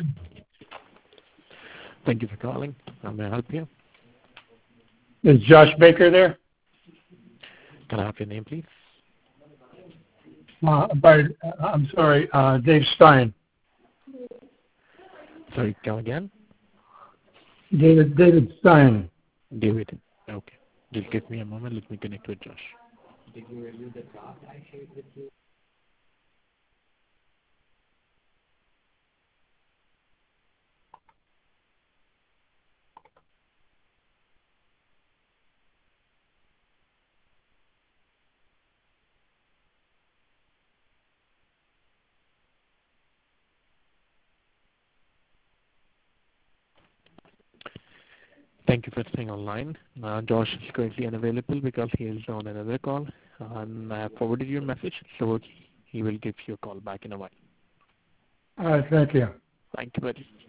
Thank you for calling. How may I help you? Is Josh Baker there? Can I have your name, please? I'm sorry, Dave Stein. Sorry, come again? David Stein. David. Okay. Just give me a moment. Let me connect with Josh. Did you review the draft I shared with you? Thank you for staying online. Josh is currently unavailable because he is on another call. And I have forwarded your message, so he will give you a call back in a while. All right, thank you. Thank you, buddy.